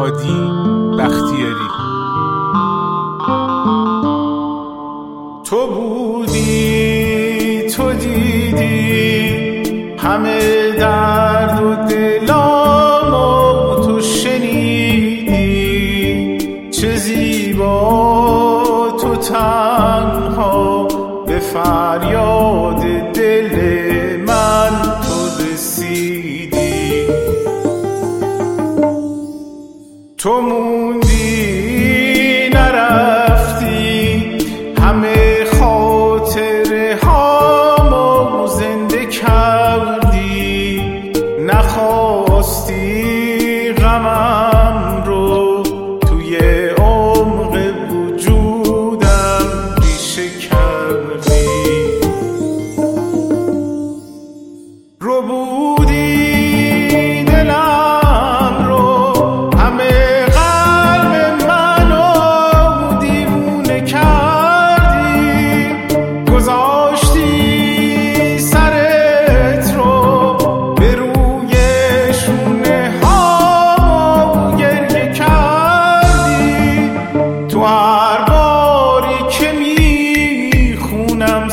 هادی بختیاری. تو بودی، تو دیدی همه درد و دلامو تو شنیدی، چه زیبا تو تنها به فریاد دل من تو رسیدی. تو موندی نرفتی، همه خاطره هامو زنده کردی، نخواستی غمم رو توی عمق وجودم ریشه کردی. رو بودی دلم رو، همه قلب منو دیوونه کردی، گذاشتی سرت رو به روی شونه هامو گریه کردی. تو هر باری که میخونم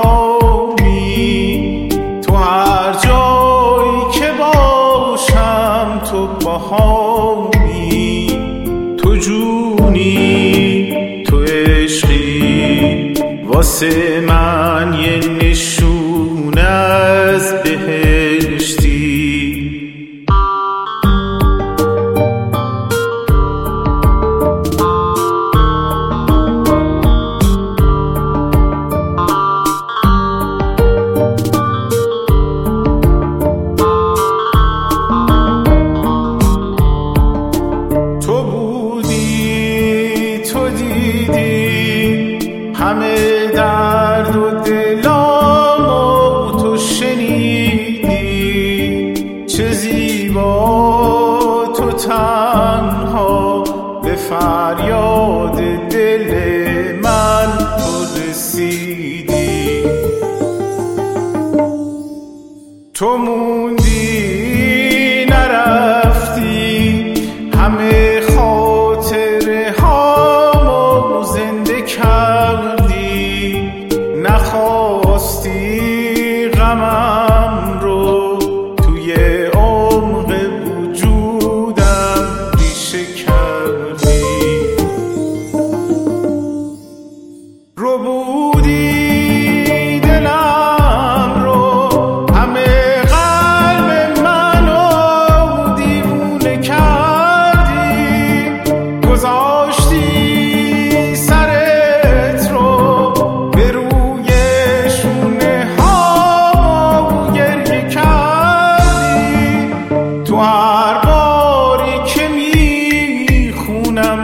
صدامی، تو هر جایی که باشم تو باهامی، تو جونی، تو عشقی، واسه من یه نشونه از بهشتی. تو بودی، تو دیدی همه درد و دلامو تو شنیدی، چه زیبا تو تنها به فریاد دل من تو رسیدی. تو موندی نرفتی، همه خاطره هامو زنده کردی، نخواستی غمم رو توی عمق وجودم ریشه کردی. رو بودی دلم رو، همه قلب منو دیوونه کردی، گذاشتی سرت رو به روی شونه هامو گریه کردی. تو هر باری که میخونم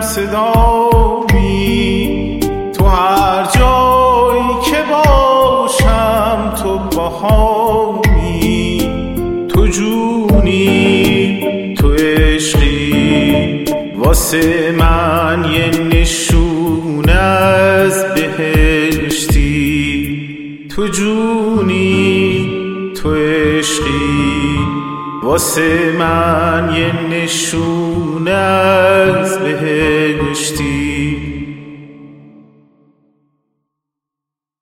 صدامی، تو هر جایی که باشم تو باهامی، تو جونی، تو عشقی، واسه من یه نشونه از بهشتی. تو جونی، تو عشقی، واسه من یه نشونه از بهشتی.